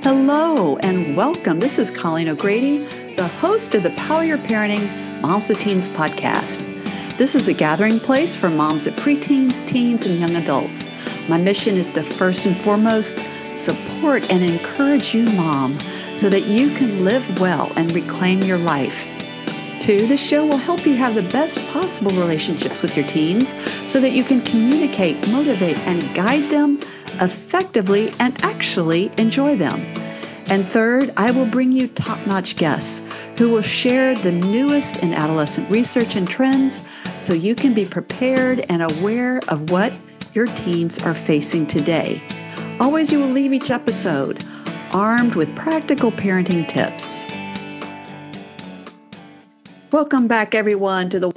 Hello and welcome. This is Colleen O'Grady, the host of the Power Your Parenting Moms to Teens podcast. This is a gathering place for moms of preteens, teens, and young adults. My mission is to first and foremost support and encourage you, mom, so that you can live well and reclaim your life. Two, this show will help you have the best possible relationships with your teens so that you can communicate, motivate, and guide them effectively and actually enjoy them. And third, I will bring you top-notch guests who will share the newest in adolescent research and trends so you can be prepared and aware of what your teens are facing today. Always, you will leave each episode armed with practical parenting tips. Welcome back, everyone, to the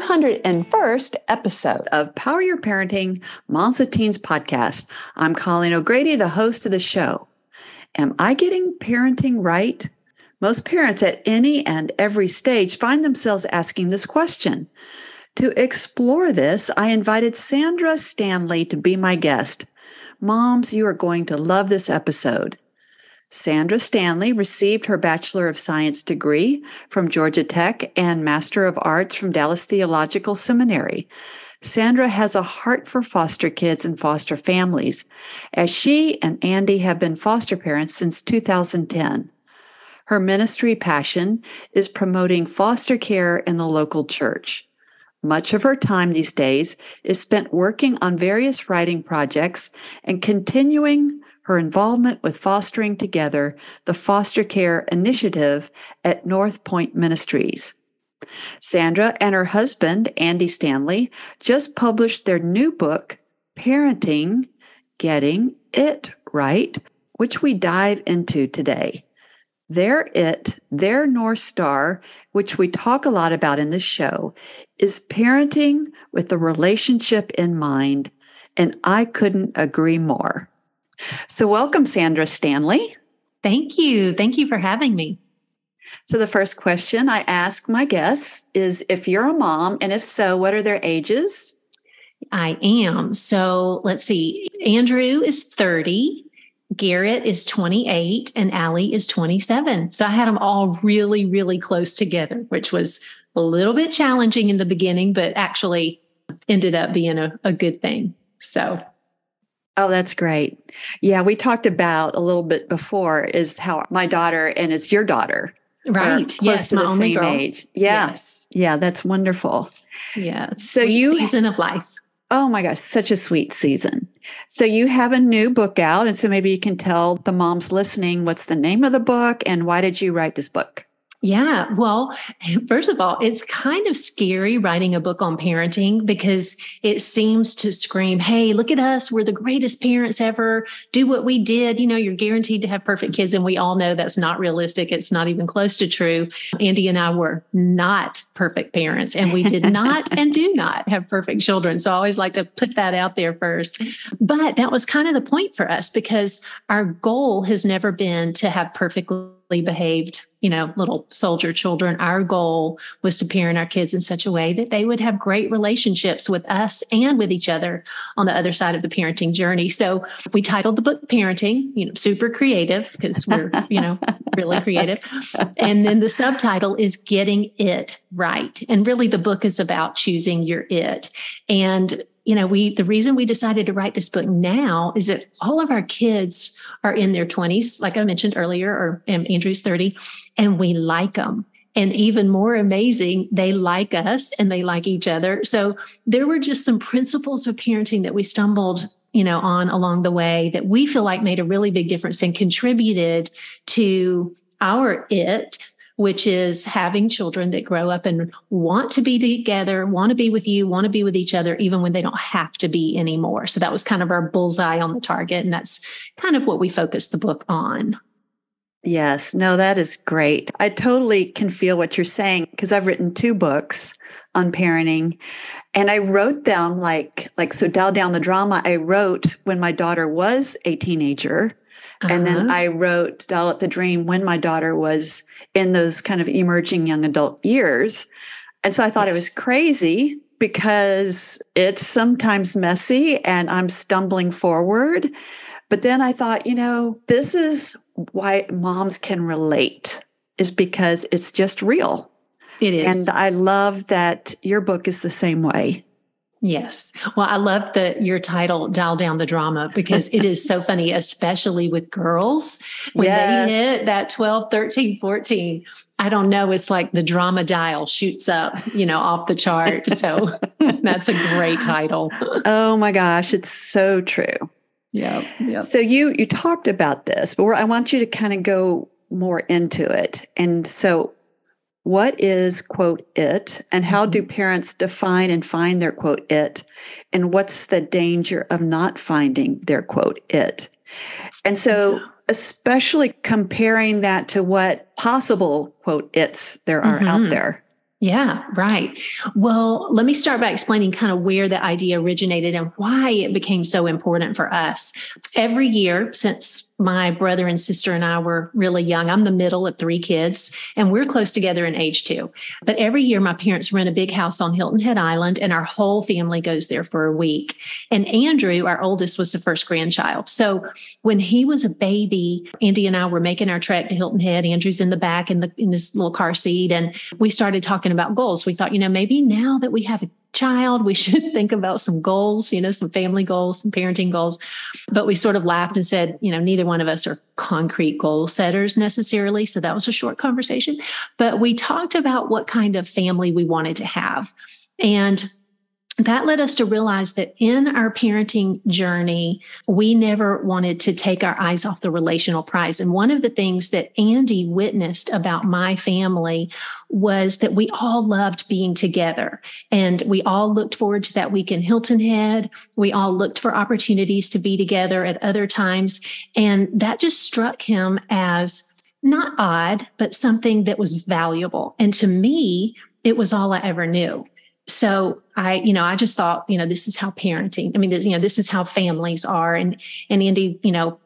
201st episode of Power Your Parenting Moms to Teens podcast. I'm Colleen O'Grady, the host of the show. Am I getting parenting right? Most parents at any and every stage find themselves asking this question. To explore this, I invited Sandra Stanley to be my guest. Moms, you are going to love this episode. Sandra Stanley received her Bachelor of Science degree from Georgia Tech and Master of Arts from Dallas Theological Seminary. Sandra has a heart for foster kids and foster families, as she and Andy have been foster parents since 2010. Her ministry passion is promoting foster care in the local church. Much of her time these days is spent working on various writing projects and continuing her involvement with Fostering Together, the foster care initiative at North Point Ministries. Sandra and her husband, Andy Stanley, just published their new book, Parenting, Getting It Right, which we dive into today. Their North Star, which we talk a lot about in this show, is parenting with the relationship in mind, and I couldn't agree more. So welcome, Sandra Stanley. Thank you. Thank you for having me. So the first question I ask my guests is if you're a mom, and if so, what are their ages? I am. So let's see. Andrew is 30, Garrett is 28, and Allie is 27. So I had them all really, really close together, which was a little bit challenging in the beginning, but actually ended up being a good thing. So. Oh, that's great. Yeah, we talked about a little bit before is how my daughter and it's your daughter. Right. Close yes, to my the only same girl. Age. Yeah. Yes. Yeah, that's wonderful. Yeah. So sweet season of life. Oh my gosh, such a sweet season. So you have a new book out, and so maybe you can tell the moms listening what's the name of the book and why did you write this book? Yeah. Well, first of all, it's kind of scary writing a book on parenting because it seems to scream, hey, look at us. We're the greatest parents ever. Do what we did. You know, you're guaranteed to have perfect kids. And we all know that's not realistic. It's not even close to true. Andy and I were not perfect parents, and we did not and do not have perfect children. So I always like to put that out there first. But that was kind of the point for us because our goal has never been to have perfectly behaved, little soldier children. Our goal was to parent our kids in such a way that they would have great relationships with us and with each other on the other side of the parenting journey. So we titled the book Parenting, super creative because we're, really creative. And then the subtitle is Getting It Right. And really the book is about choosing your it. And the reason we decided to write this book now is that all of our kids are in their 20s, like I mentioned earlier, or Andrew's 30, and we like them. And even more amazing, they like us and they like each other. So there were just some principles of parenting that we stumbled, on along the way that we feel like made a really big difference and contributed to our it, which is having children that grow up and want to be together, want to be with you, want to be with each other, even when they don't have to be anymore. So that was kind of our bullseye on the target. And that's kind of what we focused the book on. Yes, no, that is great. I totally can feel what you're saying because I've written 2 books on parenting and I wrote them so Dial Down the Drama, I wrote when my daughter was a teenager. And then I wrote Dial Up the Dream when my daughter was in those kind of emerging young adult years. And so I thought it was crazy because it's sometimes messy and I'm stumbling forward. But then I thought, this is why moms can relate is because it's just real. It is. And I love that your book is the same way. Yes. Well, I love your title, Dial Down the Drama, because it is so funny, especially with girls. When they hit that 12, 13, 14, I don't know, it's like the drama dial shoots up, off the chart. So that's a great title. Oh my gosh, it's so true. Yeah. So you talked about this, but I want you to kind of go more into it. And so what is, quote, it, and how do parents define and find their, quote, it, and what's the danger of not finding their, quote, it? And so especially comparing that to what possible, quote, it's there are out there. Yeah, right. Well, let me start by explaining kind of where the idea originated and why it became so important for us. Every year since my brother and sister and I were really young, I'm the middle of 3 kids, and we're close together in age too. But every year my parents rent a big house on Hilton Head Island, and our whole family goes there for a week. And Andrew, our oldest, was the first grandchild. So when he was a baby, Andy and I were making our trek to Hilton Head. Andrew's in the back in his little car seat, and we started talking about goals. We thought, maybe now that we have a child, we should think about some goals, some family goals, some parenting goals. But we sort of laughed and said, neither one of us are concrete goal setters necessarily. So that was a short conversation. But we talked about what kind of family we wanted to have. And that led us to realize that in our parenting journey, we never wanted to take our eyes off the relational prize. And one of the things that Andy witnessed about my family was that we all loved being together. And we all looked forward to that week in Hilton Head. We all looked for opportunities to be together at other times. And that just struck him as not odd, but something that was valuable. And to me, it was all I ever knew. So I just thought, this is how parenting, this is how families are. And Andy,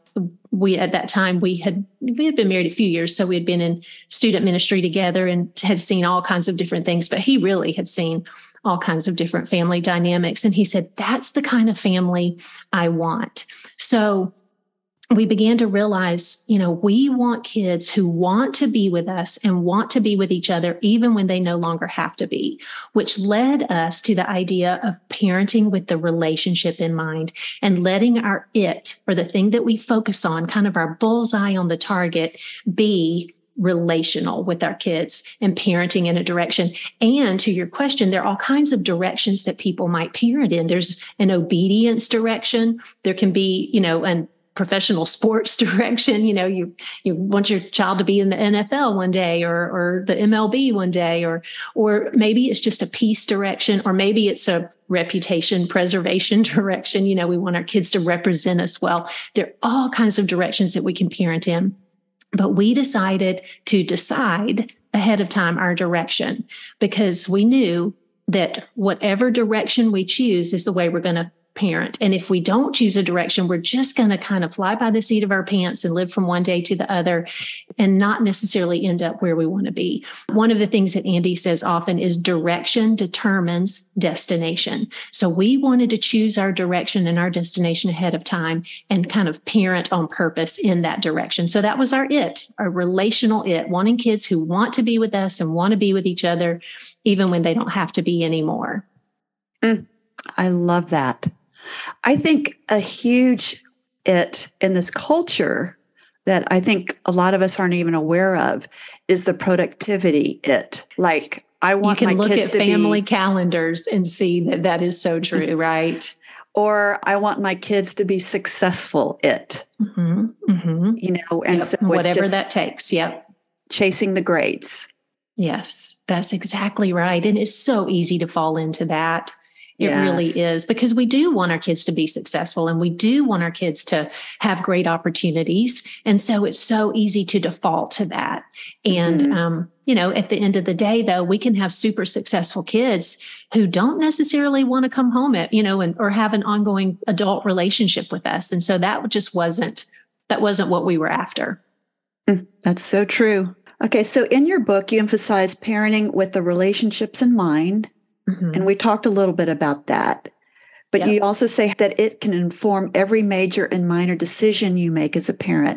we, at that time, we had been married a few years. So we had been in student ministry together and had seen all kinds of different things, but he really had seen all kinds of different family dynamics. And he said, that's the kind of family I want. So we began to realize, we want kids who want to be with us and want to be with each other, even when they no longer have to be, which led us to the idea of parenting with the relationship in mind and letting our it, or the thing that we focus on, kind of our bullseye on the target, be relational with our kids and parenting in a direction. And to your question, there are all kinds of directions that people might parent in. There's an obedience direction. There can be, an professional sports direction. You want your child to be in the NFL one day or the MLB one day, or maybe it's just a peace direction, or maybe it's a reputation preservation direction. We want our kids to represent us well. There are all kinds of directions that we can parent in, but we decided to decide ahead of time our direction, because we knew that whatever direction we choose is the way we're going to parent. And if we don't choose a direction, we're just going to kind of fly by the seat of our pants and live from one day to the other and not necessarily end up where we want to be. One of the things that Andy says often is direction determines destination. So we wanted to choose our direction and our destination ahead of time and kind of parent on purpose in that direction. So that was our relational it, wanting kids who want to be with us and want to be with each other, even when they don't have to be anymore. I love that. I think a huge it in this culture that I think a lot of us aren't even aware of is the productivity it. Like, I want my kids to be... You can look at family calendars and see that is so true, right? Or I want my kids to be successful it. And so whatever that takes. Yep. Chasing the grades. Yes, that's exactly right. And it's so easy to fall into that. It really is, because we do want our kids to be successful and we do want our kids to have great opportunities. And so it's so easy to default to that. And, at the end of the day, though, we can have super successful kids who don't necessarily want to come home or have an ongoing adult relationship with us. And so that wasn't what we were after. That's so true. Okay. So in your book, you emphasize parenting with the relationships in mind. And we talked a little bit about that. But you also say that it can inform every major and minor decision you make as a parent.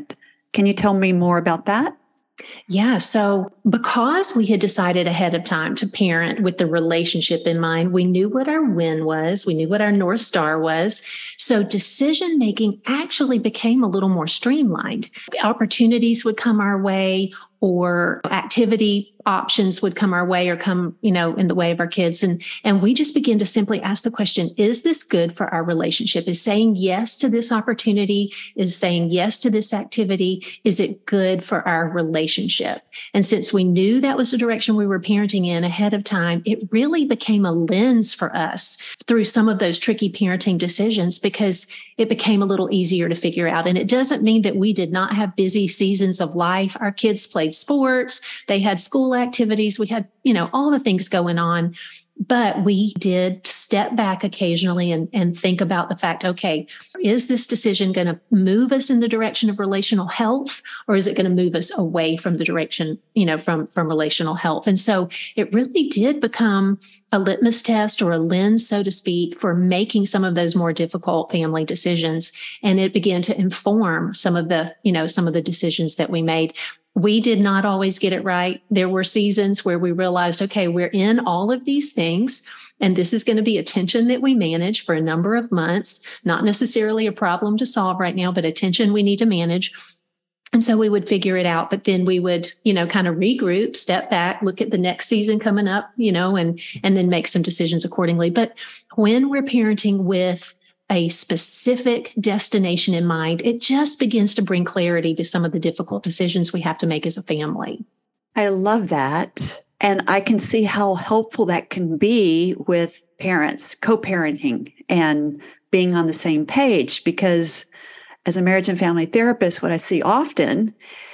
Can you tell me more about that? Yeah. So because we had decided ahead of time to parent with the relationship in mind, we knew what our win was. We knew what our North Star was. So decision making actually became a little more streamlined. Opportunities would come our way, or activity options would come our way or come, in the way of our kids. And we just begin to simply ask the question, is this good for our relationship? Is saying yes to this opportunity, is saying yes to this activity, is it good for our relationship? And since we knew that was the direction we were parenting in ahead of time, it really became a lens for us through some of those tricky parenting decisions, because it became a little easier to figure out. And it doesn't mean that we did not have busy seasons of life. Our kids played sports, they had school activities, we had, all the things going on. But we did step back occasionally and think about the fact, okay, is this decision going to move us in the direction of relational health, or is it going to move us away from the direction, from relational health? And so it really did become a litmus test or a lens, so to speak, for making some of those more difficult family decisions. And it began to inform some of the decisions that we made. We did not always get it right. There were seasons where we realized, okay, we're in all of these things, and this is going to be a tension that we manage for a number of months, not necessarily a problem to solve right now, but a tension we need to manage. And so we would figure it out, but then we would, kind of regroup, step back, look at the next season coming up, and then make some decisions accordingly. But when we're parenting with a specific destination in mind, it just begins to bring clarity to some of the difficult decisions we have to make as a family. I love that. And I can see how helpful that can be with parents, co-parenting and being on the same page. Because as a marriage and family therapist, what I see often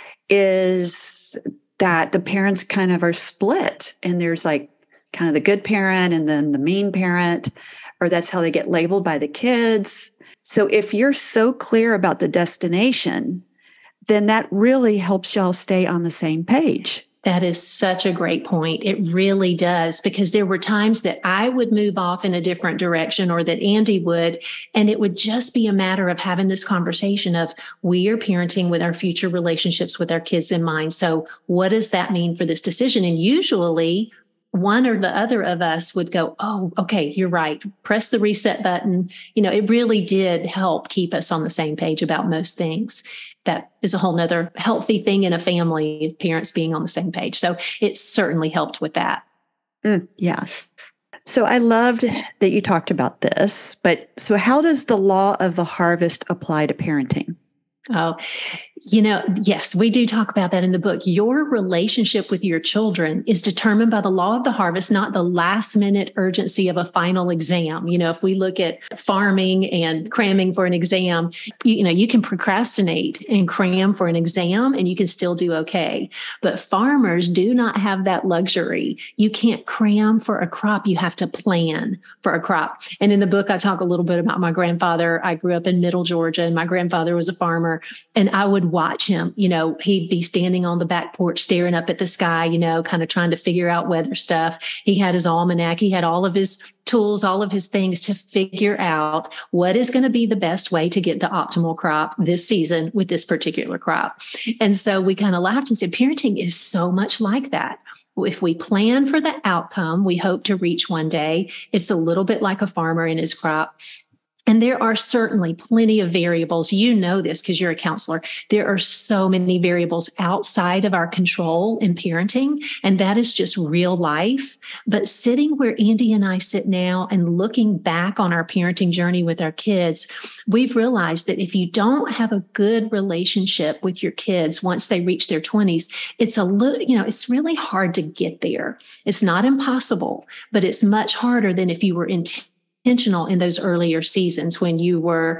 is that the parents kind of are split, and there's like kind of the good parent and then the mean parent, or that's how they get labeled by the kids. So if you're so clear about the destination, then that really helps y'all stay on the same page. That is such a great point. It really does, because there were times that I would move off in a different direction, or that Andy would, and it would just be a matter of having this conversation of, we are parenting with our future relationships with our kids in mind. So what does that mean for this decision? And usually one or the other of us would go, oh, okay, you're right. Press the reset button. It really did help keep us on the same page about most things. That is a whole nother healthy thing in a family, parents being on the same page. So it certainly helped with that. Yes. So I loved that you talked about this, but so how does the law of the harvest apply to parenting? Oh, yes, we do talk about that in the book. Your relationship with your children is determined by the law of the harvest, not the last minute urgency of a final exam. If we look at farming and cramming for an exam, you can procrastinate and cram for an exam and you can still do okay. But farmers do not have that luxury. You can't cram for a crop. You have to plan for a crop. And in the book, I talk a little bit about my grandfather. I grew up in Middle Georgia, and my grandfather was a farmer, and I would watch him. He'd be standing on the back porch staring up at the sky, kind of trying to figure out weather stuff. He had his almanac. He had all of his tools, all of his things to figure out what is going to be the best way to get the optimal crop this season with this particular crop. And so we kind of laughed and said, parenting is so much like that. If we plan for the outcome we hope to reach one day, it's a little bit like a farmer and his crop. And there are certainly plenty of variables. You know this because you're a counselor. There are so many variables outside of our control in parenting, and that is just real life. But sitting where Andy and I sit now and looking back on our parenting journey with our kids, we've realized that if you don't have a good relationship with your kids once they reach their 20s, it's it's really hard to get there. It's not impossible, but it's much harder than if you were intentional in those earlier seasons when you were,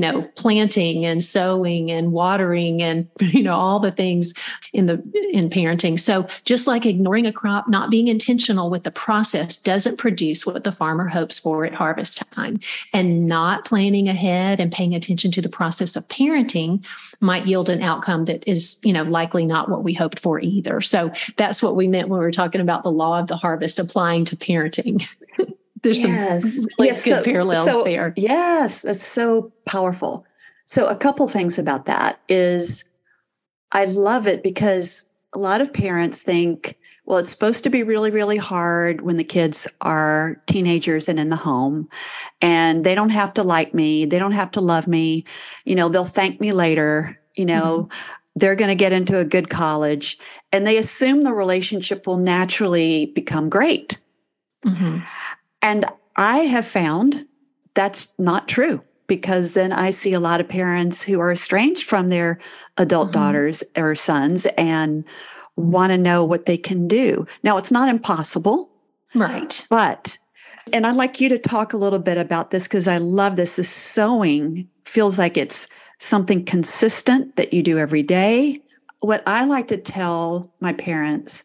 planting and sowing and watering and, all the things in parenting. So just like ignoring a crop, not being intentional with the process doesn't produce what the farmer hopes for at harvest time. And not planning ahead and paying attention to the process of parenting might yield an outcome that is, likely not what we hoped for either. So that's what we meant when we were talking about the law of the harvest applying to parenting. There's some good parallels there. Yes, it's so powerful. So a couple things about that is I love it because a lot of parents think, well, it's supposed to be really, really hard when the kids are teenagers and in the home, and they don't have to like me. They don't have to love me. They'll thank me later. They're going to get into a good college, and they assume the relationship will naturally become great. Mm-hmm. And I have found that's not true, because then I see a lot of parents who are estranged from their adult daughters or sons and want to know what they can do. Now, it's not impossible. Right. And I'd like you to talk a little bit about this, because I love this. The sewing feels like it's something consistent that you do every day. What I like to tell my parents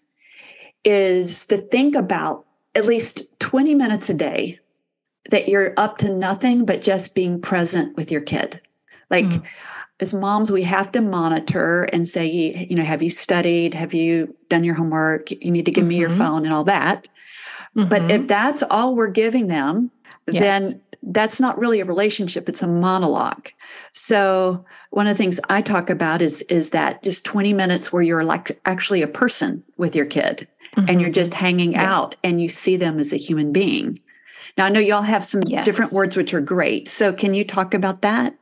is to think about at least 20 minutes a day that you're up to nothing but just being present with your kid. Like, as moms, we have to monitor and say, have you studied? Have you done your homework? You need to give me your phone and all that. But if that's all we're giving them, then that's not really a relationship. It's a monologue. So one of the things I talk about is that just 20 minutes where you're like actually a person with your kid and you're just hanging out and you see them as a human being. Now, I know y'all have some different words, which are great. So can you talk about that?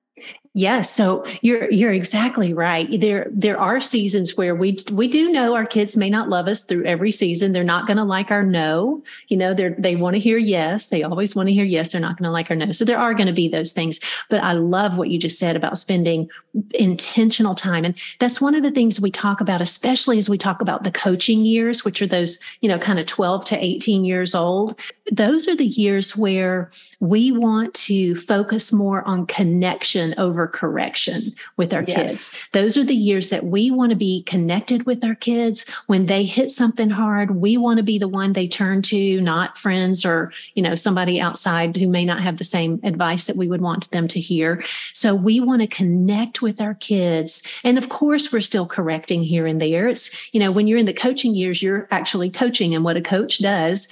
Yes. So you're exactly right. There are seasons where we do know our kids may not love us through every season. They're not going to like our no. They want to hear yes. They always want to hear yes. They're not going to like our no. So there are going to be those things. But I love what you just said about spending intentional time. And that's one of the things we talk about, especially as we talk about the coaching years, which are those, kind of 12 to 18 years old. Those are the years where we want to focus more on connection over correction with our kids. Those are the years that we want to be connected with our kids. When they hit something hard, we want to be the one they turn to, not friends or, somebody outside who may not have the same advice that we would want them to hear. So we want to connect with our kids. And of course, we're still correcting here and there. It's, when you're in the coaching years, you're actually coaching. And what a coach does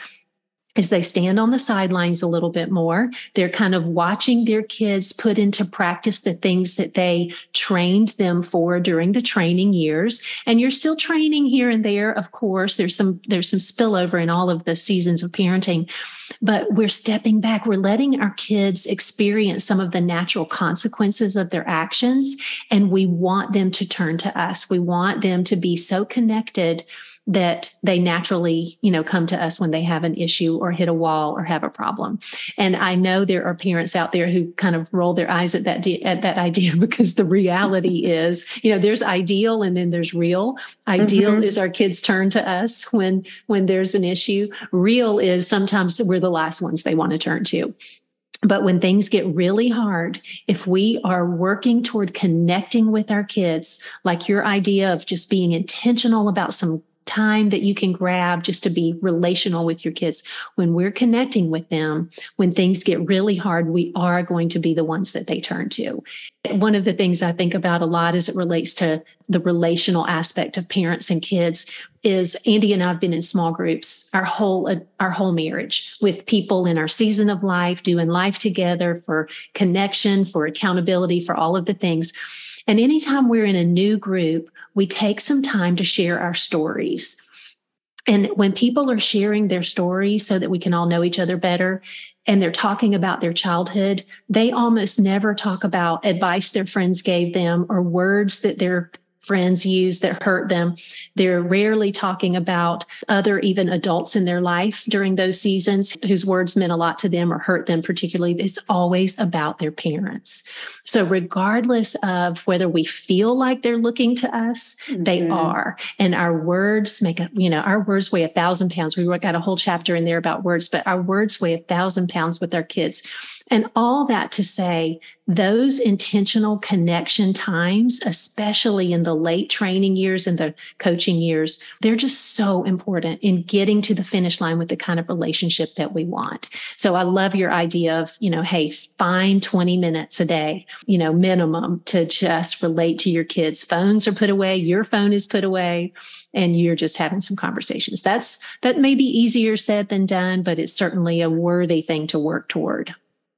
is they stand on the sidelines a little bit more. They're kind of watching their kids put into practice the things that they trained them for during the training years. And you're still training here and there. Of course, there's some spillover in all of the seasons of parenting, but we're stepping back. We're letting our kids experience some of the natural consequences of their actions. And we want them to turn to us. We want them to be so connected that they naturally, come to us when they have an issue or hit a wall or have a problem. And I know there are parents out there who kind of roll their eyes at that idea, because the reality is, there's ideal and then there's real. Ideal is our kids turn to us when there's an issue. Real is sometimes we're the last ones they want to turn to. But when things get really hard, if we are working toward connecting with our kids, like your idea of just being intentional about some time that you can grab just to be relational with your kids, when we're connecting with them, when things get really hard, we are going to be the ones that they turn to. One of the things I think about a lot as it relates to the relational aspect of parents and kids is Andy and I have been in small groups our whole marriage with people in our season of life, doing life together for connection, for accountability, for all of the things. And anytime we're in a new group, we take some time to share our stories. And when people are sharing their stories so that we can all know each other better, and they're talking about their childhood, they almost never talk about advice their friends gave them or words that their friends use that hurt them. They're rarely talking about other even adults in their life during those seasons whose words meant a lot to them or hurt them particularly. It's always about their parents. So regardless of whether we feel like they're looking to us, they are. And our words our words weigh 1,000 pounds. We got a whole chapter in there about words, but our words weigh 1,000 pounds with our kids. And all that to say, those intentional connection times, especially in the late training years and the coaching years, they're just so important in getting to the finish line with the kind of relationship that we want. So I love your idea of, hey, find 20 minutes a day, minimum to just relate to your kids. Phones are put away, your phone is put away, and you're just having some conversations. That may be easier said than done, but it's certainly a worthy thing to work toward.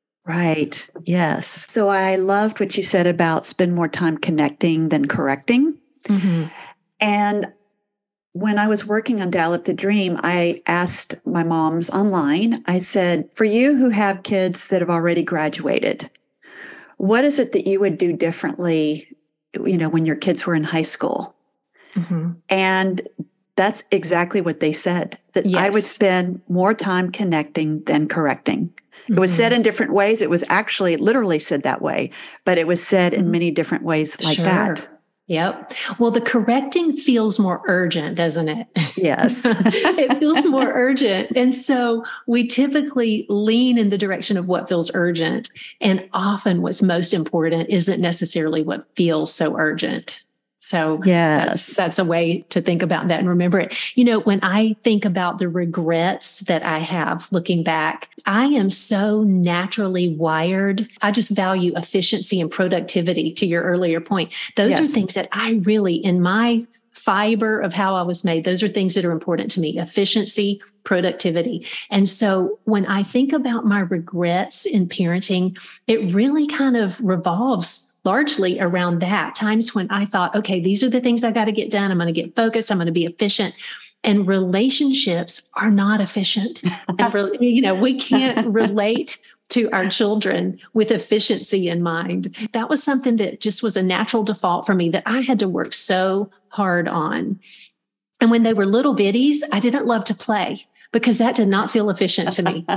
Right. Yes. So I loved what you said about spend more time connecting than correcting. Mm-hmm. And when I was working on Dial Up the Dream, I asked my moms online, I said, for you who have kids that have already graduated, what is it that you would do differently, when your kids were in high school? Mm-hmm. And that's exactly what they said, that Yes. I would spend more time connecting than correcting. Mm-hmm. It was said in different ways. It was actually literally said that way, but it was said in many different ways like that. Yep. Well, the correcting feels more urgent, doesn't it? Yes. It feels more urgent. And so we typically lean in the direction of what feels urgent. And often what's most important isn't necessarily what feels so urgent. So yes. that's a way to think about that and remember it. When I think about the regrets that I have looking back, I am so naturally wired. I just value efficiency and productivity, to your earlier point. Those are things that I really, in my fiber of how I was made, those are things that are important to me: efficiency, productivity. And so when I think about my regrets in parenting, it really kind of revolves largely around that. Times when I thought, okay, these are the things I got to get done. I'm going to get focused. I'm going to be efficient. And relationships are not efficient. And we can't relate to our children with efficiency in mind. That was something that just was a natural default for me that I had to work so hard on. And when they were little bitties, I didn't love to play because that did not feel efficient to me.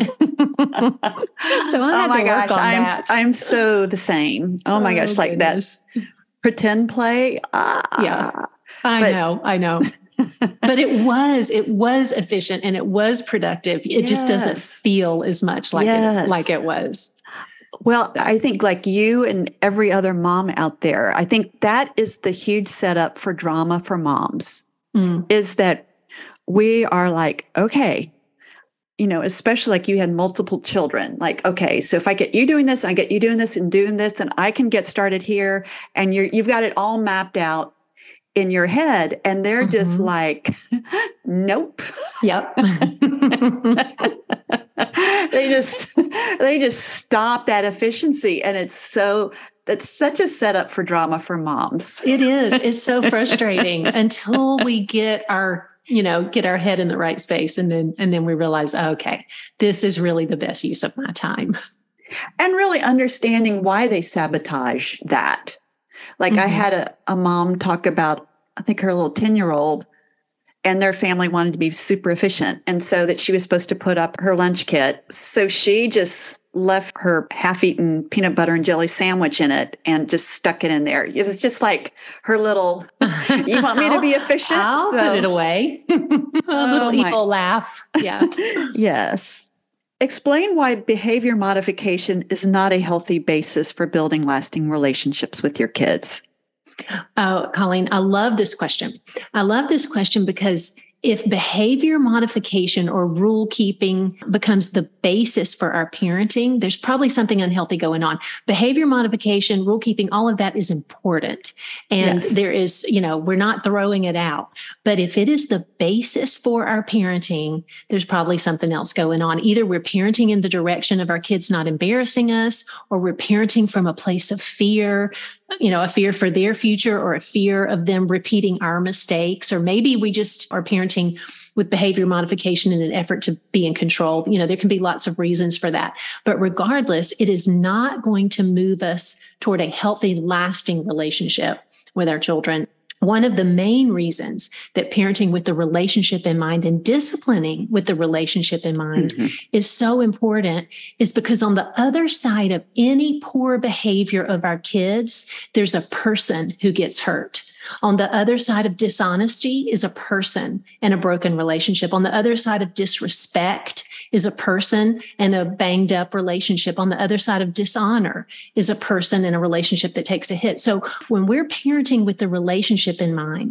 So I had to work on that. I'm so the same. Oh my gosh, like goodness. That pretend play. Yeah, I know. But it was efficient and it was productive. It just doesn't feel as much like it was. Well, I think like you and every other mom out there, I think that is the huge setup for drama for moms, is that we are like, okay, especially like you had multiple children, like, okay, so if I get you doing this, I get you doing this and doing this, then I can get started here. And you've got it all mapped out in your head. And they're just like, nope. Yep. They just stop that efficiency. And that's such a setup for drama for moms. It is. It's so frustrating until we get our head in the right space. And then we realize, okay, this is really the best use of my time. And really understanding why they sabotage that. Like I had a mom talk about, I think her little 10-year-old, and their family wanted to be super efficient. And so that she was supposed to put up her lunch kit. So she just left her half-eaten peanut butter and jelly sandwich in it and just stuck it in there. It was just like her little, you want me to be efficient? I'll put it away. A little evil laugh. Yeah. Yes. Explain why behavior modification is not a healthy basis for building lasting relationships with your kids. Oh, Colleen, I love this question. I love this question because if behavior modification or rule keeping becomes the basis for our parenting, there's probably something unhealthy going on. Behavior modification, rule keeping, all of that is important. And there is, we're not throwing it out. But if it is the basis for our parenting, there's probably something else going on. Either we're parenting in the direction of our kids not embarrassing us, or we're parenting from a place of fear, a fear for their future or a fear of them repeating our mistakes. Or maybe we just are parenting with behavior modification in an effort to be in control. There can be lots of reasons for that. But regardless, it is not going to move us toward a healthy, lasting relationship with our children. One of the main reasons that parenting with the relationship in mind and disciplining with the relationship in mind is so important is because on the other side of any poor behavior of our kids, there's a person who gets hurt. On the other side of dishonesty is a person and a broken relationship. On the other side of disrespect is a person and a banged up relationship. On the other side of dishonor is a person and a relationship that takes a hit. So when we're parenting with the relationship in mind,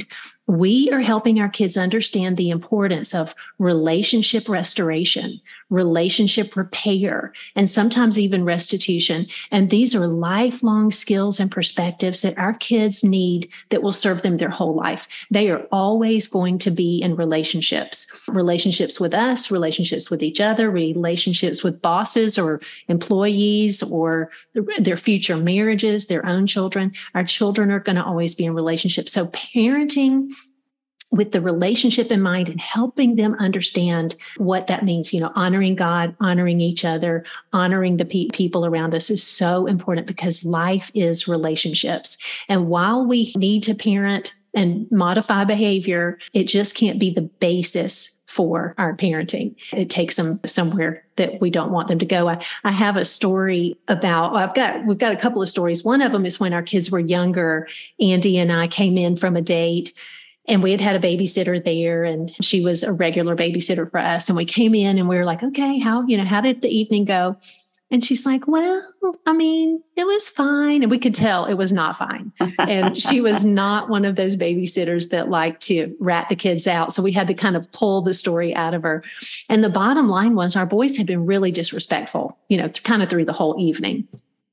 We are helping our kids understand the importance of relationship restoration, relationship repair, and sometimes even restitution. And these are lifelong skills and perspectives that our kids need that will serve them their whole life. They are always going to be in relationships with us, relationships with each other, relationships with bosses or employees or their future marriages, their own children. Our children are going to always be in relationships. So parenting with the relationship in mind and helping them understand what that means, honoring God, honoring each other, honoring the people around us is so important because life is relationships. And while we need to parent and modify behavior, it just can't be the basis for our parenting. It takes them somewhere that we don't want them to go. I have a story about, we've got a couple of stories. One of them is when our kids were younger, Andy and I came in from a date. And we had a babysitter there, and she was a regular babysitter for us. And we came in and we were like, okay, how did the evening go? And she's like, well, it was fine. And we could tell it was not fine. And she was not one of those babysitters that like to rat the kids out. So we had to kind of pull the story out of her. And the bottom line was our boys had been really disrespectful, kind of through the whole evening.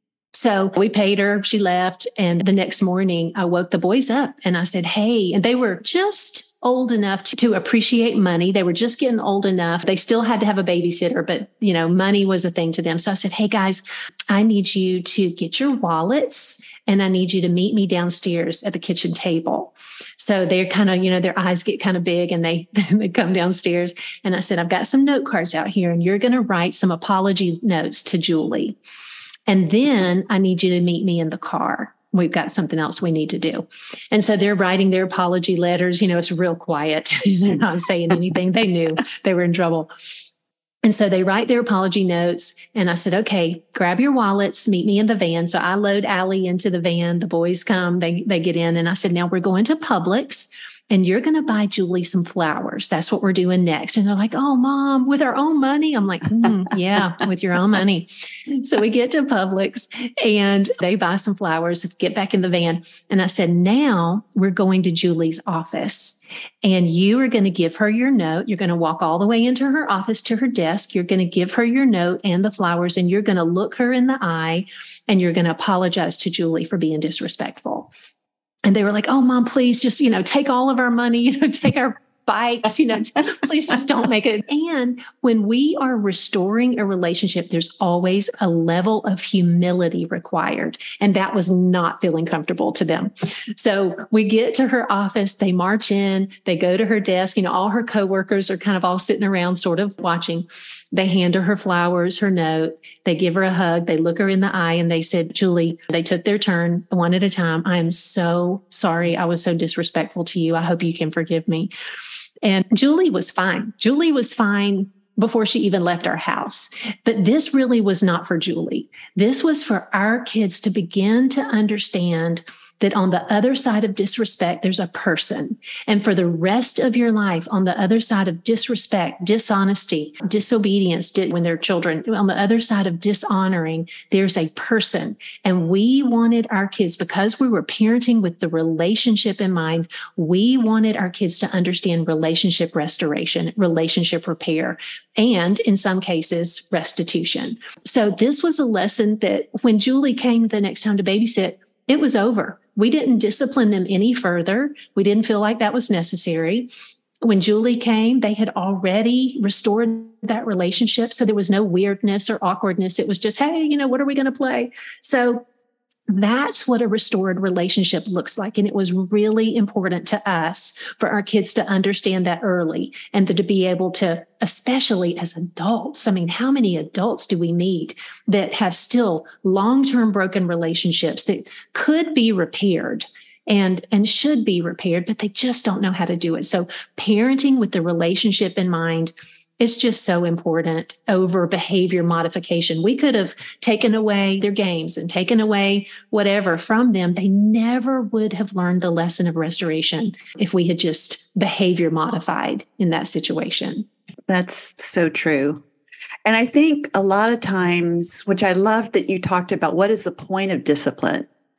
So we paid her, she left. And the next morning I woke the boys up and I said, hey, and they were just old enough to appreciate money. They were just getting old enough. They still had to have a babysitter, but money was a thing to them. So I said, hey guys, I need you to get your wallets and I need you to meet me downstairs at the kitchen table. So they're kind of, their eyes get kind of big and they come downstairs. And I said, I've got some note cards out here and you're going to write some apology notes to Julie. And then I need you to meet me in the car. We've got something else we need to do. And so they're writing their apology letters. It's real quiet. They're not saying anything. They knew they were in trouble. And so they write their apology notes. And I said, okay, grab your wallets, meet me in the van. So I load Allie into the van. The boys come, they get in. And I said, now we're going to Publix. And you're going to buy Julie some flowers. That's what we're doing next. And they're like, oh, Mom, with our own money? I'm like, yeah, with your own money. So we get to Publix and they buy some flowers, get back in the van. And I said, now we're going to Julie's office and you are going to give her your note. You're going to walk all the way into her office to her desk. You're going to give her your note and the flowers and you're going to look her in the eye and you're going to apologize to Julie for being disrespectful. And they were like, oh, Mom, please just, take all of our money, take our bikes, please just don't make it. And when we are restoring a relationship, there's always a level of humility required. And that was not feeling comfortable to them. So we get to her office, they march in, they go to her desk, all her coworkers are kind of all sitting around sort of watching. They hand her flowers, her note, they give her a hug, they look her in the eye and they said, Julie, they took their turn one at a time. I am so sorry. I was so disrespectful to you. I hope you can forgive me. And Julie was fine. Julie was fine before she even left our house. But this really was not for Julie. This was for our kids to begin to understand that on the other side of disrespect, there's a person. And for the rest of your life, on the other side of disrespect, dishonesty, disobedience, when they're children, on the other side of dishonoring, there's a person. And we wanted our kids, because we were parenting with the relationship in mind, we wanted our kids to understand relationship restoration, relationship repair, and in some cases, restitution. So this was a lesson that when Julie came the next time to babysit, it was over. We didn't discipline them any further. We didn't feel like that was necessary. When Julie came, they had already restored that relationship. So there was no weirdness or awkwardness. It was just, hey, what are we going to play? So that's what a restored relationship looks like. And it was really important to us for our kids to understand that early and to be able to, especially as adults. How many adults do we meet that have still long-term broken relationships that could be repaired and should be repaired, but they just don't know how to do it. So parenting with the relationship in mind, it's just so important over behavior modification. We could have taken away their games and taken away whatever from them. They never would have learned the lesson of restoration if we had just behavior modified in that situation. That's so true. And I think a lot of times, which I love that you talked about, what is the point of discipline?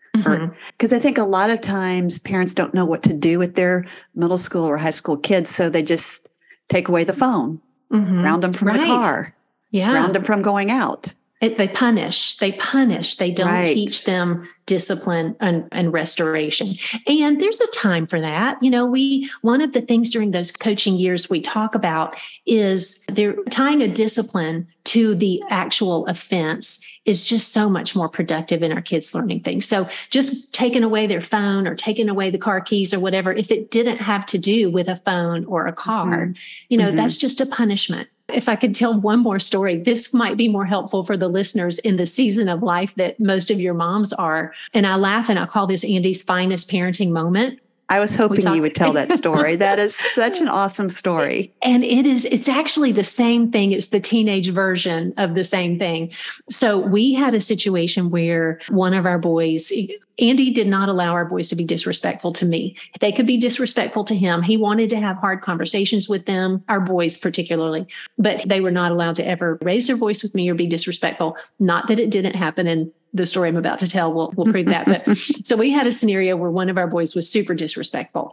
Or because I think a lot of times parents don't know what to do with their middle school or high school kids, so they just take away the phone, ground them from the car, ground them from going out. They punish. They don't teach them discipline and restoration. And there's a time for that. One of the things during those coaching years we talk about is they're tying a discipline to the actual offense is just so much more productive in our kids learning things. So just taking away their phone or taking away the car keys or whatever, if it didn't have to do with a phone or a car, that's just a punishment. If I could tell one more story, this might be more helpful for the listeners in the season of life that most of your moms are. And I laugh and I call this Andy's finest parenting moment. I was hoping you would tell that story. That is such an awesome story. And it's actually the same thing. It's the teenage version of the same thing. So we had a situation where one of our boys, Andy did not allow our boys to be disrespectful to me. They could be disrespectful to him. He wanted to have hard conversations with them, our boys particularly, but they were not allowed to ever raise their voice with me or be disrespectful. Not that it didn't happen, and the story I'm about to tell will prove that. But so we had a scenario where one of our boys was super disrespectful.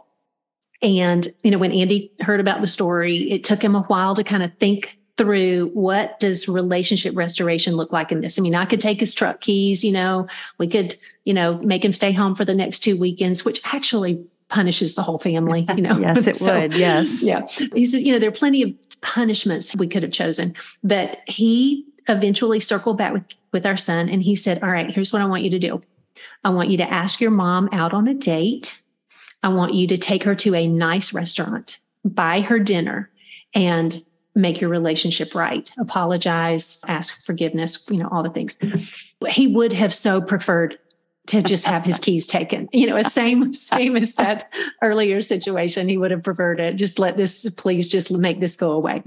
And, when Andy heard about the story, it took him a while to kind of think through what does relationship restoration look like in this. I mean, I could take his truck keys, we could, make him stay home for the next 2 weekends, which actually punishes the whole family, Yes, it would. Yes. Yeah. He said, there are plenty of punishments we could have chosen, but he eventually circled back with our son. And he said, all right, here's what I want you to do. I want you to ask your mom out on a date. I want you to take her to a nice restaurant, buy her dinner, and make your relationship right. Apologize, ask forgiveness, all the things. He would have so preferred to just have his keys taken, same as that earlier situation. He would have preferred it. Just please just make this go away.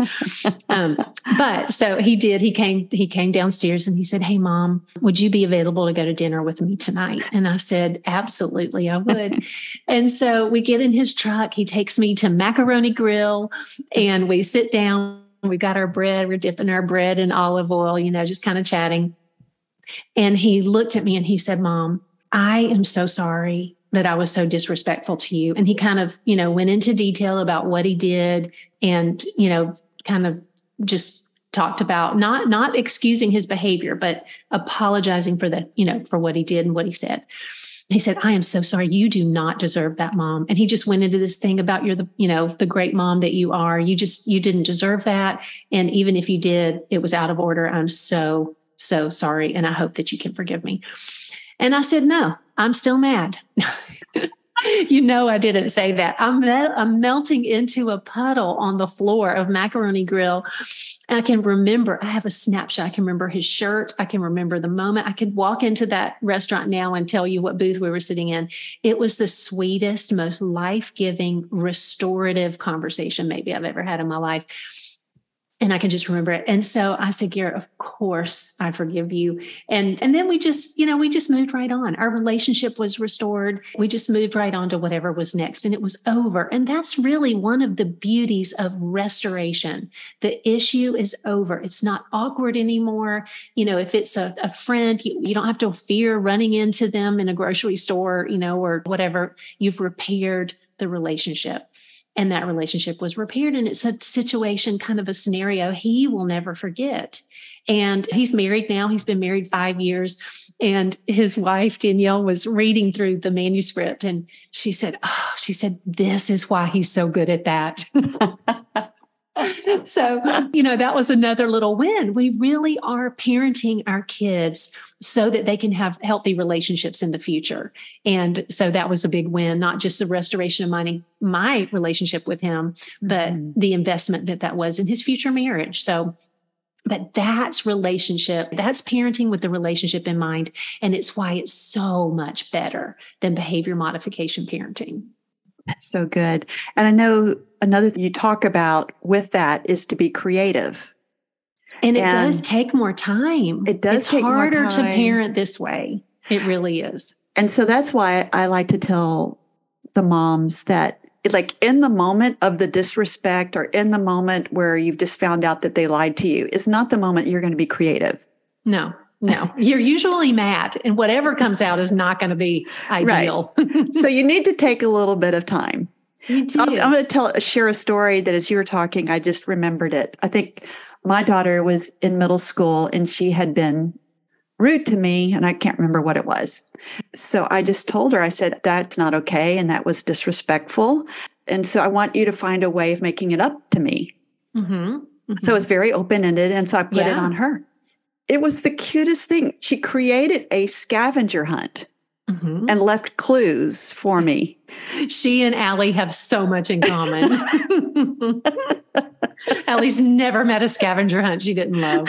But so he did, he came downstairs and he said, hey mom, would you be available to go to dinner with me tonight? And I said, absolutely, I would. And so we get in his truck, he takes me to Macaroni Grill and we sit down, we got our bread, we're dipping our bread in olive oil, just kind of chatting. And he looked at me and he said, Mom, I am so sorry that I was so disrespectful to you. And he kind of, went into detail about what he did and, kind of just talked about not excusing his behavior, but apologizing for for what he did and what he said. He said, I am so sorry. You do not deserve that, Mom. And he just went into this thing about you're the great mom that you are. You didn't deserve that. And even if you did, it was out of order. I'm so sorry. And I hope that you can forgive me. And I said, no, I'm still mad. I didn't say that. I'm melting into a puddle on the floor of Macaroni Grill. I can remember, I have a snapshot. I can remember his shirt. I can remember the moment. I could walk into that restaurant now and tell you what booth we were sitting in. It was the sweetest, most life-giving, restorative conversation maybe I've ever had in my life. And I can just remember it. And so I said, Garrett, of course I forgive you. And then we just moved right on. Our relationship was restored. We just moved right on to whatever was next and it was over. And that's really one of the beauties of restoration. The issue is over. It's not awkward anymore. If it's a friend, you don't have to fear running into them in a grocery store, or whatever. You've repaired the relationship. And that relationship was repaired. And it's a situation, kind of a scenario he will never forget. And he's married now. He's been married 5 years. And his wife, Danielle, was reading through the manuscript. And she said, this is why he's so good at that. So, that was another little win. We really are parenting our kids so that they can have healthy relationships in the future. And so that was a big win, not just the restoration of my relationship with him, but the investment that was in his future marriage. So, but that's relationship, that's parenting with the relationship in mind. And it's why it's so much better than behavior modification parenting. That's so good. And I know another thing you talk about with that is to be creative. And it does take more time. It does take more time. It's harder to parent this way. It really is. And so that's why I like to tell the moms that, like, in the moment of the disrespect or in the moment where you've just found out that they lied to you, is not the moment you're going to be creative. No. No, you're usually mad, and whatever comes out is not going to be ideal. Right. So you need to take a little bit of time. You So do. I'm going to share a story that as you were talking, I just remembered it. I think my daughter was in middle school and she had been rude to me, and I can't remember what it was. So I just told her, I said, that's not okay. And that was disrespectful. And so I want you to find a way of making it up to me. Mm-hmm. Mm-hmm. So it's very open-ended. And so I put it Yeah. on her. It was the cutest thing. She created a scavenger hunt Mm-hmm. and left clues for me. She and Allie have so much in common. Allie's never met a scavenger hunt she didn't love.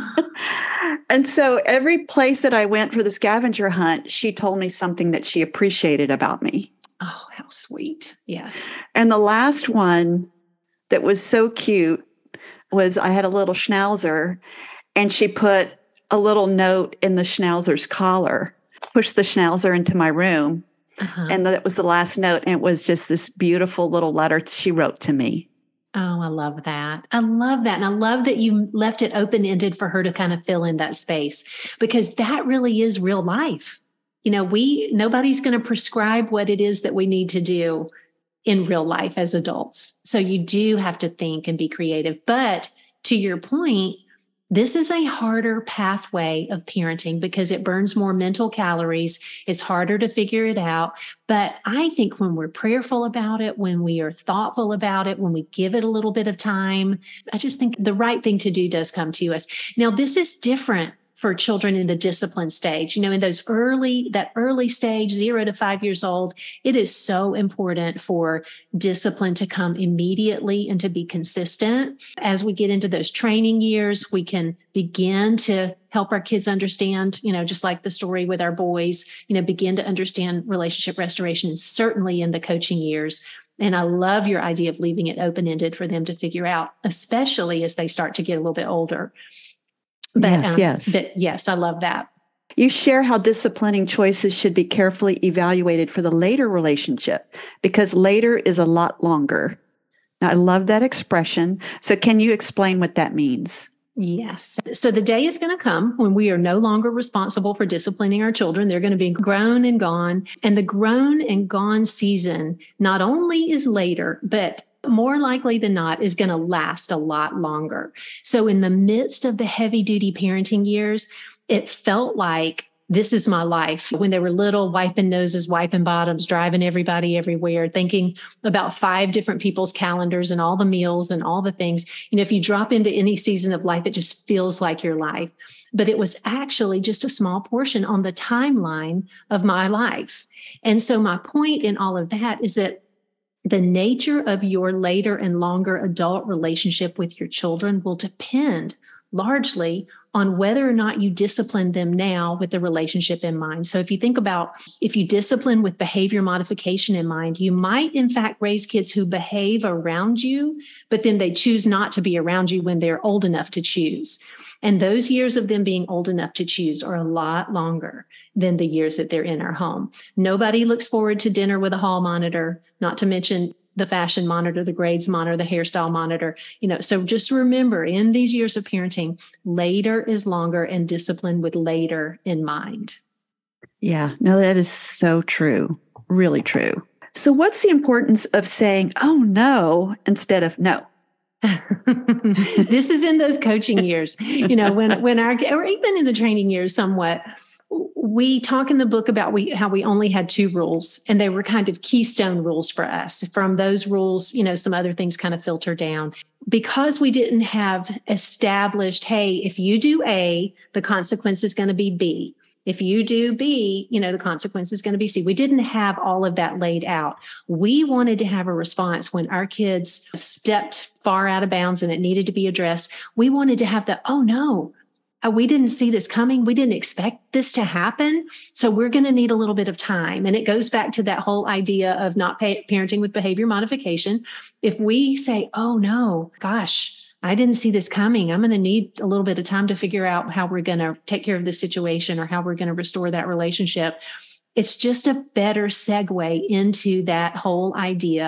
And so every place that I went for the scavenger hunt, she told me something that she appreciated about me. Oh, how sweet. Yes. And the last one that was so cute was I had a little schnauzer, and she put a little note in the schnauzer's collar, pushed the schnauzer into my room. Uh-huh. And that was the last note. And it was just this beautiful little letter she wrote to me. Oh, I love that. I love that. And I love that you left it open-ended for her to kind of fill in that space, because that really is real life. You know, nobody's going to prescribe what it is that we need to do in real life as adults. So you do have to think and be creative. But to your point, this is a harder pathway of parenting because it burns more mental calories. It's harder to figure it out. But I think when we're prayerful about it, when we are thoughtful about it, when we give it a little bit of time, I just think the right thing to do does come to us. Now, this is different for children in the discipline stage. You know, in that early stage, 0 to 5 years old, it is so important for discipline to come immediately and to be consistent. As we get into those training years, we can begin to help our kids understand, you know, just like the story with our boys, you know, begin to understand relationship restoration, and certainly in the coaching years. And I love your idea of leaving it open-ended for them to figure out, especially as they start to get a little bit older. But, yes, I love that. You share how disciplining choices should be carefully evaluated for the later relationship, because later is a lot longer. Now, I love that expression. So can you explain what that means? Yes. So the day is going to come when we are no longer responsible for disciplining our children. They're going to be grown and gone. And the grown and gone season not only is later, but more likely than not is going to last a lot longer. So in the midst of the heavy duty parenting years, it felt like this is my life. When they were little, wiping noses, wiping bottoms, driving everybody everywhere, thinking about 5 different people's calendars and all the meals and all the things. You know, if you drop into any season of life, it just feels like your life. But it was actually just a small portion on the timeline of my life. And so my point in all of that is that the nature of your later and longer adult relationship with your children will depend largely on whether or not you discipline them now with the relationship in mind. So if you think about, if you discipline with behavior modification in mind, you might in fact raise kids who behave around you, but then they choose not to be around you when they're old enough to choose. And those years of them being old enough to choose are a lot longer than the years that they're in our home. Nobody looks forward to dinner with a hall monitor, not to mention the fashion monitor, the grades monitor, the hairstyle monitor, you know. So just remember, in these years of parenting, later is longer, and discipline with later in mind. Yeah, no, that is so true. Really true. So what's the importance of saying, oh, no, instead of no? This is in those coaching years, you know, when our, or even in the training years somewhat, we talk in the book about how we only had 2 rules, and they were kind of keystone rules for us. From those rules, you know, some other things kind of filter down. Because we didn't have established, hey, if you do A, the consequence is going to be B. If you do B, you know, the consequence is going to be C. We didn't have all of that laid out. We wanted to have a response when our kids stepped far out of bounds and it needed to be addressed. We wanted to have the, oh no, we didn't see this coming. We didn't expect this to happen. So we're going to need a little bit of time. And it goes back to that whole idea of not parenting with behavior modification. If we say, oh no, gosh, I didn't see this coming, I'm going to need a little bit of time to figure out how we're going to take care of this situation or how we're going to restore that relationship. It's just a better segue into that whole idea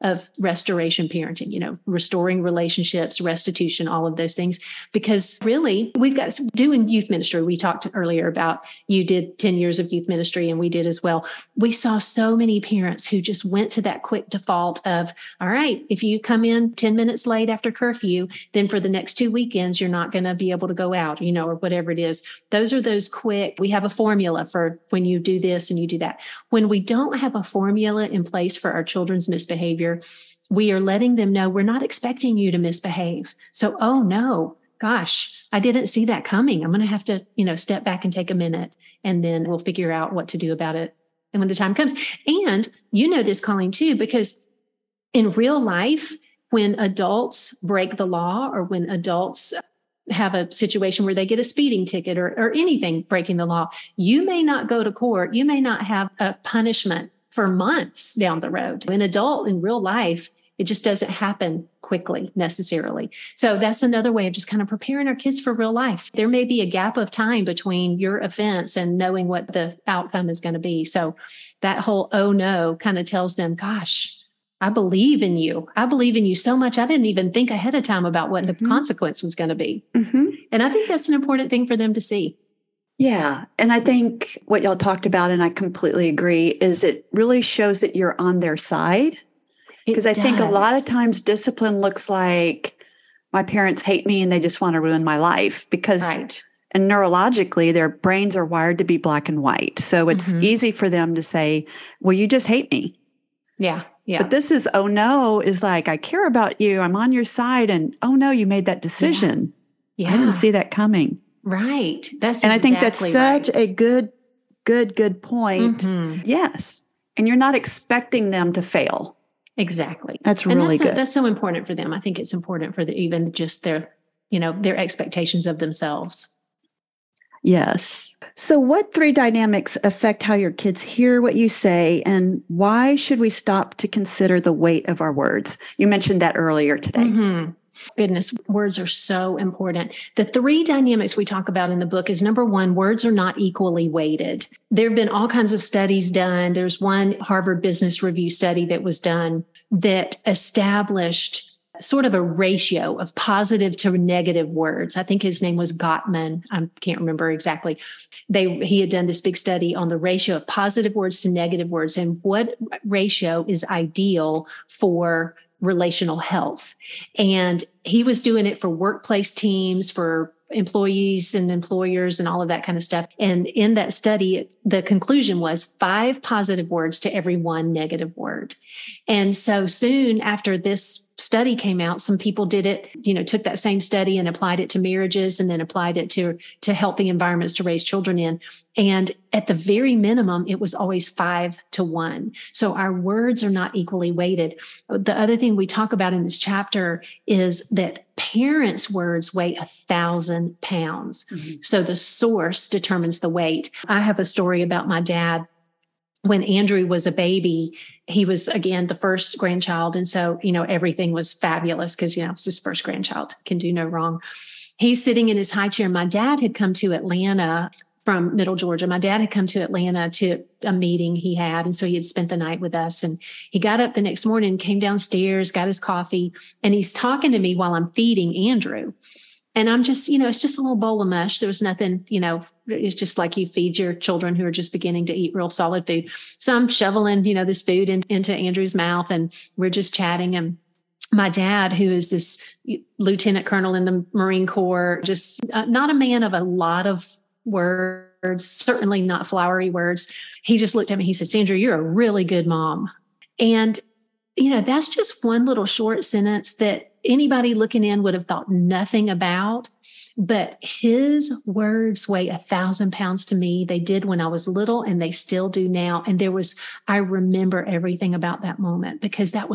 of restoration parenting, restoring relationships, restitution, all of those things. Because really, we've got doing youth ministry. We talked earlier about you did 10 years of youth ministry, and we did as well. We saw so many parents who just went to that quick default of, all right, if you come in 10 minutes late after curfew, then for the next 2 weekends, you're not going to be able to go out, or whatever it is. Those are those quick, we have a formula for when you do this and you do that. When we don't have a formula in place for our children's misbehavior, we are letting them know we're not expecting you to misbehave. So, oh no, gosh, I didn't see that coming. I'm going to have to, step back and take a minute, and then we'll figure out what to do about it. And when the time comes, and this, Colleen, too, because in real life, when adults break the law, or when adults have a situation where they get a speeding ticket or anything breaking the law, you may not go to court. You may not have a punishment for months down the road. In real life, it just doesn't happen quickly necessarily. So that's another way of just kind of preparing our kids for real life. There may be a gap of time between your offense and knowing what the outcome is going to be. So that whole, oh no, kind of tells them, gosh, I believe in you. I believe in you so much. I didn't even think ahead of time about what the consequence was going to be. And I think that's an important thing for them to see. Yeah. And I think what y'all talked about, and I completely agree, is it really shows that you're on their side. Because I think a lot of times discipline looks like my parents hate me and they just want to ruin my life, because and neurologically, their brains are wired to be black and white. So it's easy for them to say, well, you just hate me. Yeah. Yeah. But this is, oh no, is like, I care about you. I'm on your side. And oh no, you made that decision. Yeah. I didn't see that coming. Right. I think that's such a good point. Yes. And you're not expecting them to fail. Exactly. That's really good. That's so important for them. I think it's important for even just their expectations of themselves. Yes. So what 3 dynamics affect how your kids hear what you say, and why should we stop to consider the weight of our words? You mentioned that earlier today. Goodness, words are so important. The 3 dynamics we talk about in the book is, number 1, words are not equally weighted. There have been all kinds of studies done. There's one Harvard Business Review study that was done that established sort of a ratio of positive to negative words. I think his name was Gottman. I can't remember exactly. He had done this big study on the ratio of positive words to negative words, and what ratio is ideal for relational health. And he was doing it for workplace teams, for employees and employers and all of that kind of stuff. And in that study, the conclusion was 5 positive words to every 1 negative word. And so soon after this study came out, some people did it, took that same study and applied it to marriages, and then applied it to healthy environments to raise children in. And at the very minimum, it was always 5 to 1. So our words are not equally weighted. The other thing we talk about in this chapter is that parents' words weigh 1,000 pounds. So the source determines the weight. I have a story about my dad. When Andrew was a baby, he was, again, the first grandchild. And so, everything was fabulous because, it's his first grandchild, can do no wrong. He's sitting in his high chair. My dad had come to Atlanta from Middle Georgia. My dad had come to Atlanta to a meeting he had. And so he had spent the night with us. And he got up the next morning, came downstairs, got his coffee, and he's talking to me while I'm feeding Andrew. And I'm just, it's just a little bowl of mush. There was nothing, it's just like you feed your children who are just beginning to eat real solid food. So I'm shoveling, this food into Andrew's mouth, and we're just chatting. And my dad, who is this lieutenant colonel in the Marine Corps, just not a man of a lot of words, certainly not flowery words. He just looked at me. He said, "Sandra, you're a really good mom." And, that's just one little short sentence that anybody looking in would have thought nothing about. But his words weigh 1,000 pounds to me. They did when I was little, and they still do now. And I remember everything about that moment, because it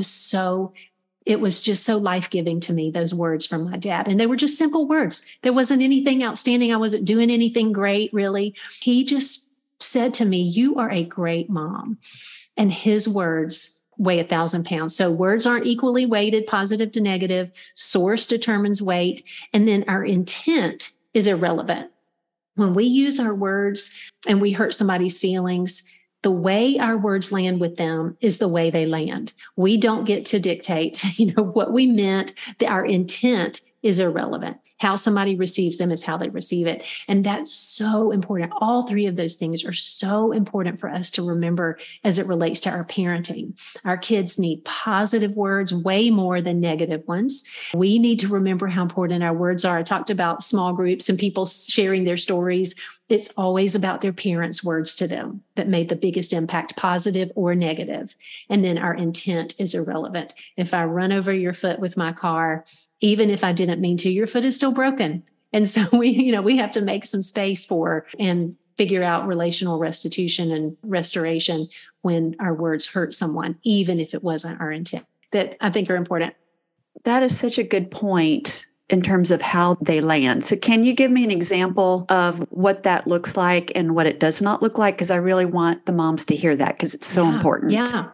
was just so life-giving to me, those words from my dad. And they were just simple words. There wasn't anything outstanding. I wasn't doing anything great, really. He just said to me, "You are a great mom." And his words weigh 1,000 pounds. So words aren't equally weighted, positive to negative. Source determines weight. And then our intent is irrelevant. When we use our words and we hurt somebody's feelings, the way our words land with them is the way they land. We don't get to dictate, what we meant. Our intent is irrelevant. How somebody receives them is how they receive it. And that's so important. All three of those things are so important for us to remember as it relates to our parenting. Our kids need positive words way more than negative ones. We need to remember how important our words are. I talked about small groups and people sharing their stories. It's always about their parents' words to them that made the biggest impact, positive or negative. And then our intent is irrelevant. If I run over your foot with my car, even if I didn't mean to, your foot is still broken. And so we have to make some space for and figure out relational restitution and restoration when our words hurt someone, even if it wasn't our intent, that I think are important. That is such a good point in terms of how they land. So can you give me an example of what that looks like and what it does not look like? Because I really want the moms to hear that because it's so important. Yeah.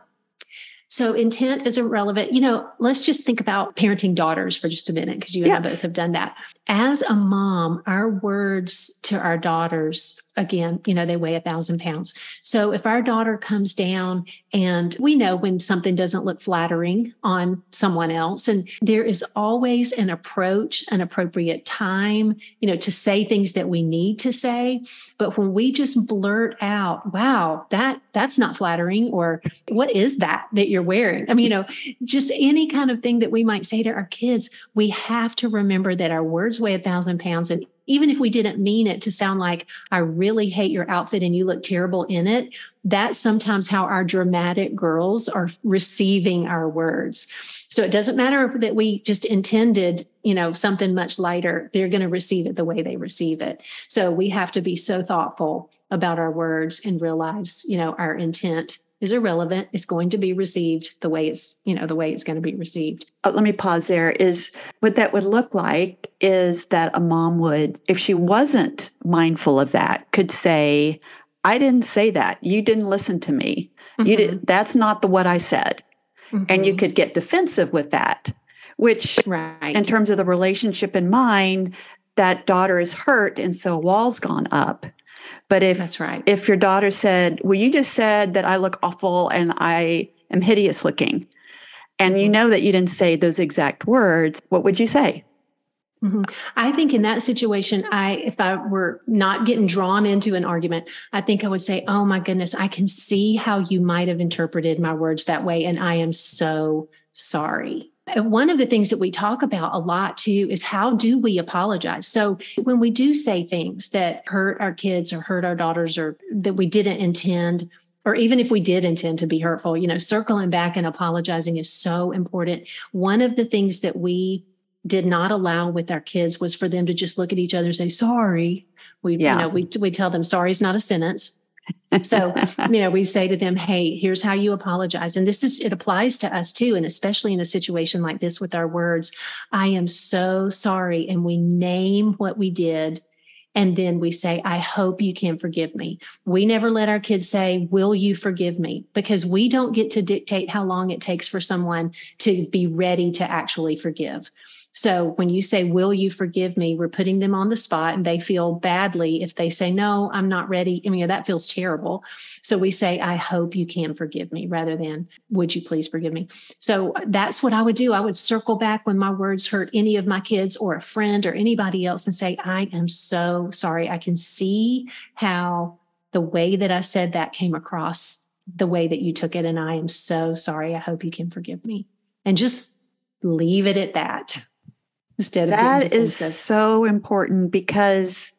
So intent is irrelevant. Let's just think about parenting daughters for just a minute, because you and I both have done that. As a mom, our words to our daughters, again, they weigh 1,000 pounds. So if our daughter comes down, and we know when something doesn't look flattering on someone else, and there is always an approach, an appropriate time, to say things that we need to say. But when we just blurt out, wow, that's not flattering, or what is that you're wearing? I mean, just any kind of thing that we might say to our kids, we have to remember that our words weigh 1,000 pounds. And even if we didn't mean it to sound like, I really hate your outfit and you look terrible in it, that's sometimes how our dramatic girls are receiving our words. So it doesn't matter that we just intended, something much lighter. They're going to receive it the way they receive it. So we have to be so thoughtful about our words and realize, our intent is irrelevant. It's going to be received the way it's going to be received. Let me pause there. Is what that would look like is that a mom would, if she wasn't mindful of that, could say, I didn't say that. You didn't listen to me. That's not what I said. Mm-hmm. And you could get defensive with that, which in terms of the relationship in mind, that daughter is hurt. And so a wall's gone up. But if your daughter said, well, you just said that I look awful and I am hideous looking, and you know that you didn't say those exact words, what would you say? Mm-hmm. I think in that situation, if I were not getting drawn into an argument, I think I would say, oh my goodness, I can see how you might have interpreted my words that way. And I am so sorry. One of the things that we talk about a lot too is how do we apologize? So when we do say things that hurt our kids or hurt our daughters or that we didn't intend, or even if we did intend to be hurtful, circling back and apologizing is so important. One of the things that we did not allow with our kids was for them to just look at each other and say, sorry. We tell them sorry is not a sentence. So, we say to them, hey, here's how you apologize. And it applies to us too. And especially in a situation like this with our words, I am so sorry. And we name what we did. And then we say, I hope you can forgive me. We never let our kids say, will you forgive me? Because we don't get to dictate how long it takes for someone to be ready to actually forgive. So when you say, will you forgive me? We're putting them on the spot and they feel badly if they say, no, I'm not ready. That feels terrible. So we say, I hope you can forgive me rather than, would you please forgive me? So that's what I would do. I would circle back when my words hurt any of my kids or a friend or anybody else and say, I am so sorry. I can see how the way that I said that came across the way that you took it. And I am so sorry. I hope you can forgive me. And just leave it at that. Instead of that is so important because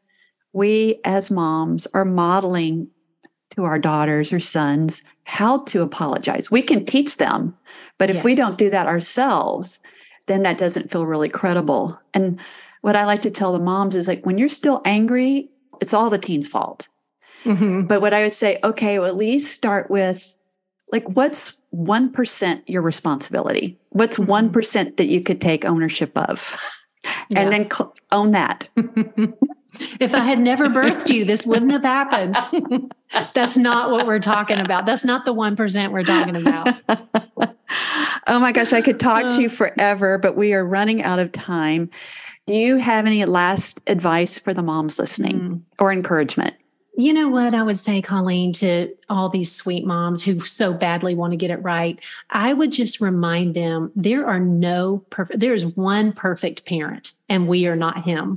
we as moms are modeling to our daughters or sons how to apologize. We can teach them, but if we don't do that ourselves, then that doesn't feel really credible. And what I like to tell the moms is like, when you're still angry, it's all the teen's fault. Mm-hmm. But what I would say, okay, well, at least start with like, what's 1% your responsibility? What's 1% that you could take ownership of? And then own that. If I had never birthed you, this wouldn't have happened. That's not what we're talking about. That's not the 1% we're talking about. Oh my gosh, I could talk to you forever, but we are running out of time. Do you have any last advice for the moms listening or encouragement? You know what I would say, Colleen, to all these sweet moms who so badly want to get it right? I would just remind them there is one perfect parent, and we are not him,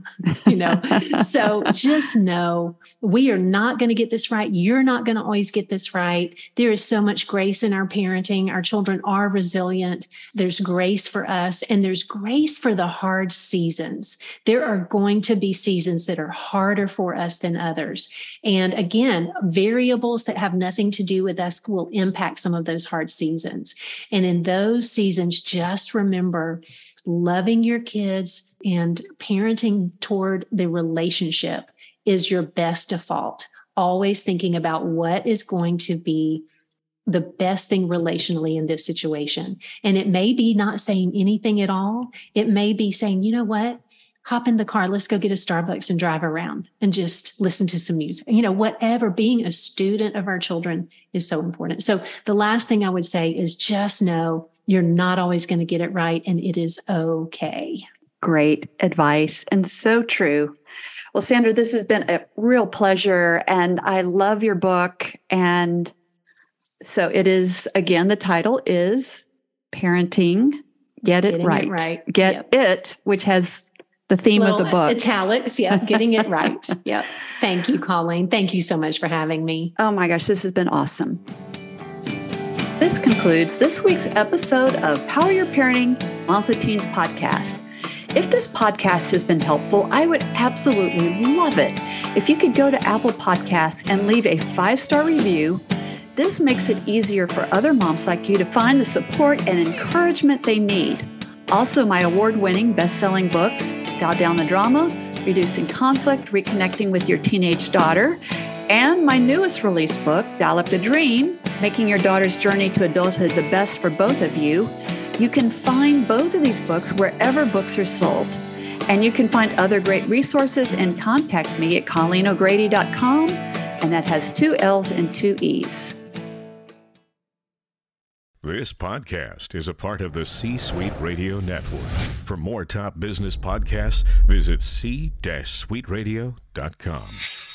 So just know we are not going to get this right. You're not going to always get this right. There is so much grace in our parenting. Our children are resilient. There's grace for us, and there's grace for the hard seasons. There are going to be seasons that are harder for us than others. And again, variables that have nothing to do with us will impact some of those hard seasons. And in those seasons, just remember loving your kids and parenting toward the relationship is your best default. Always thinking about what is going to be the best thing relationally in this situation. And it may be not saying anything at all. It may be saying, you know what? Hop in the car, let's go get a Starbucks and drive around and just listen to some music. Whatever, being a student of our children is so important. So the last thing I would say is just know you're not always going to get it right, and it is okay. Great advice, and so true. Well, Sandra, this has been a real pleasure, and I love your book. And so it is, again, the title is Parenting, Getting It Right. Get It, which has the theme of the book. Italics, yeah, getting it right. Yep. Thank you, Colleen. Thank you so much for having me. Oh my gosh, this has been awesome. This concludes this week's episode of Power Your Parenting Moms with Teens podcast. If this podcast has been helpful, I would absolutely love it if you could go to Apple Podcasts and leave a 5-star review. This makes it easier for other moms like you to find the support and encouragement they need. Also, my award-winning best-selling books, Dial Down the Drama, Reducing Conflict, Reconnecting with Your Teenage Daughter, and my newest release book, Dial Up the Dream, Making Your Daughter's Journey to Adulthood the Best for Both of You. You can find both of these books wherever books are sold. And you can find other great resources and contact me at ColleenO'Grady.com, and that has 2 L's and 2 E's. This podcast is a part of the C-Suite Radio Network. For more top business podcasts, visit c-suiteradio.com.